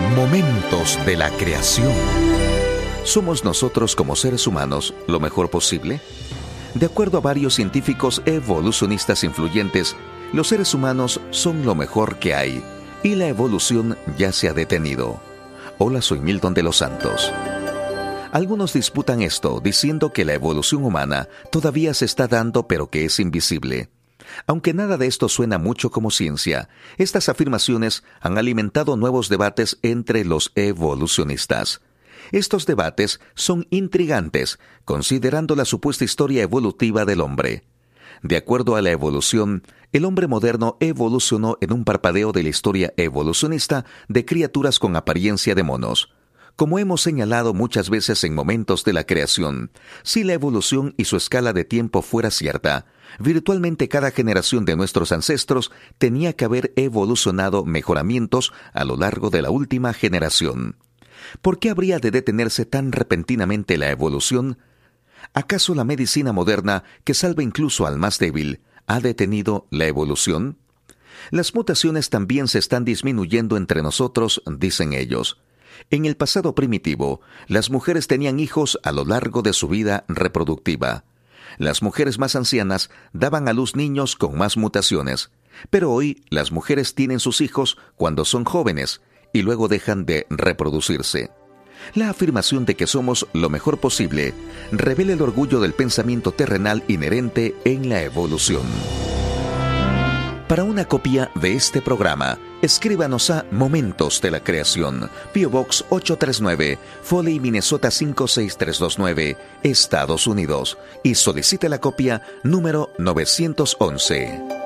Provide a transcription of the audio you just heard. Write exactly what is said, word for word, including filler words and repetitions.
Momentos de la creación. ¿Somos nosotros como seres humanos lo mejor posible? De acuerdo a varios científicos evolucionistas influyentes, los seres humanos son lo mejor que hay y la evolución ya se ha detenido. Hola, soy Milton de los Santos. Algunos disputan esto, diciendo que la evolución humana todavía se está dando pero que es invisible. Aunque nada de esto suena mucho como ciencia, estas afirmaciones han alimentado nuevos debates entre los evolucionistas. Estos debates son intrigantes, considerando la supuesta historia evolutiva del hombre. De acuerdo a la evolución, el hombre moderno evolucionó en un parpadeo de la historia evolucionista de criaturas con apariencia de monos. Como hemos señalado muchas veces en Momentos de la Creación, si la evolución y su escala de tiempo fuera cierta, virtualmente cada generación de nuestros ancestros tenía que haber evolucionado mejoramientos a lo largo de la última generación. ¿Por qué habría de detenerse tan repentinamente la evolución? ¿Acaso la medicina moderna, que salva incluso al más débil, ha detenido la evolución? Las mutaciones también se están disminuyendo entre nosotros, dicen ellos. En el pasado primitivo, las mujeres tenían hijos a lo largo de su vida reproductiva. Las mujeres más ancianas daban a luz niños con más mutaciones, pero hoy las mujeres tienen sus hijos cuando son jóvenes y luego dejan de reproducirse. La afirmación de que somos lo mejor posible revela el orgullo del pensamiento terrenal inherente en la evolución. Para una copia de este programa, escríbanos a Momentos de la Creación, P O Box ocho tres nueve, Foley, Minnesota cinco seis tres dos nueve, Estados Unidos, y solicite la copia número novecientos once.